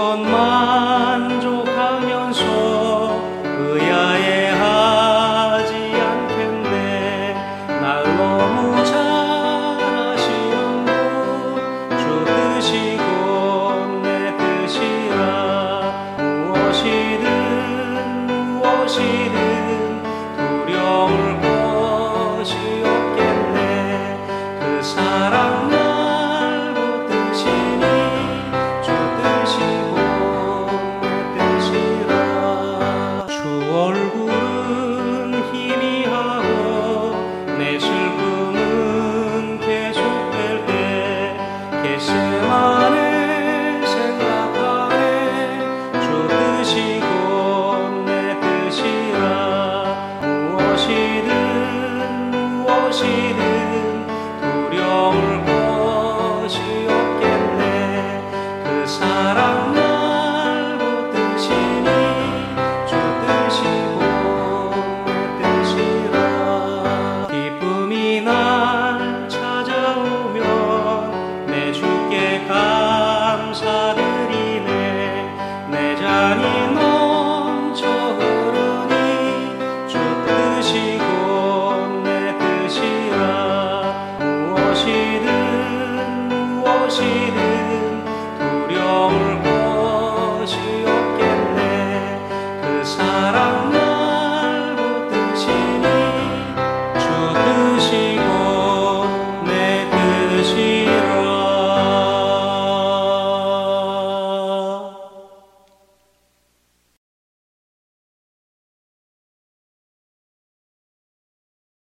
그것 만족하면서 의아해하지 않겠네. 날 너무 잘 아시는 분, 주 뜻이 곧 내 뜻이라. 무엇이든 두려울 것이 없겠네. 그 사랑